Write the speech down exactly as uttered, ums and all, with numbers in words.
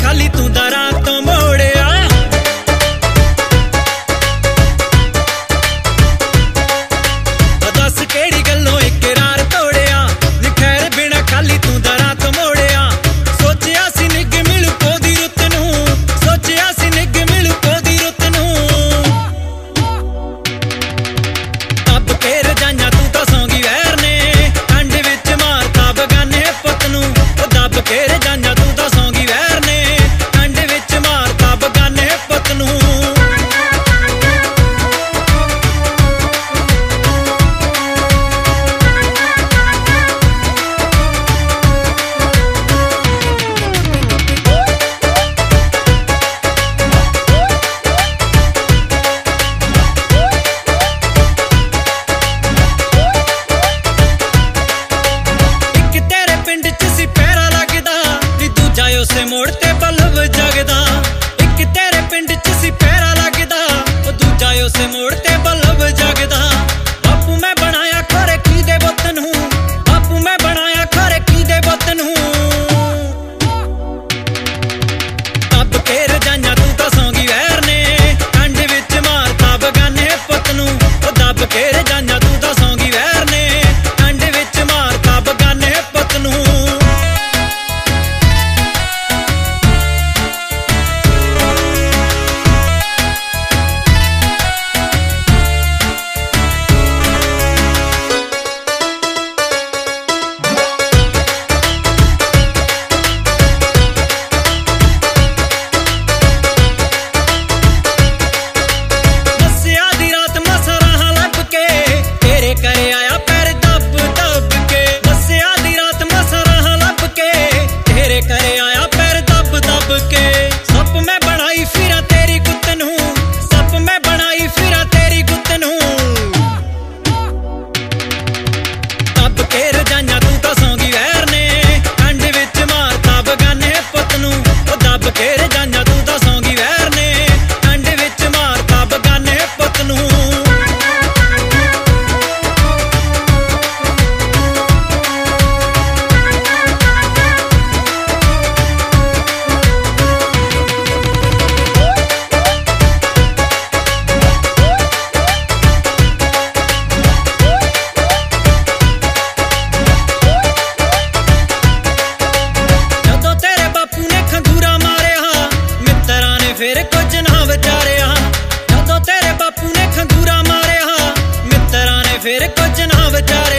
खाली तू दरां तो मोड़िया। दस केड़ी गल्लों इकरार तोड़िया, नी खैर बिना खाली तू दरां तो मोड़िया। सोचिया सी निग मिलू पोदी रुत नूं, सोचिया सी निग मिलू पोदी रुत नूं। तब के रजाइयां तू तां सौंगी वैर ने, ठंड विच मारता बगाने पुत नूं। दब के रजाइयां तू तां सौंगी वैर ने, ठंड विच मारता बगाने पुत नूं। उसे मोड़ ते बल्ब जगदा, एक तेरे पिंड च सी पैरा लगदा, ओ दूजा उसे मोड़ ते बल्ब जगदा। बापू मैं बनाया खरे की दे बुत नूं, बापू मैं बनाया खरे की दे बुत नूं। तब के रजाइयां तू तां सौंगी वैर ने, ठंड विच मारता बगाने पुत नूं। ओ दब के रजाइयां तू तां सौंगी वैर ने, ठंड विच मारता बगाने पुत नूं। फिर कुछ ना विचारिया, जदों तेरे बापू ने खंगूरा मारिया, मित्तरां ने फिर कुछ ना विचारिया।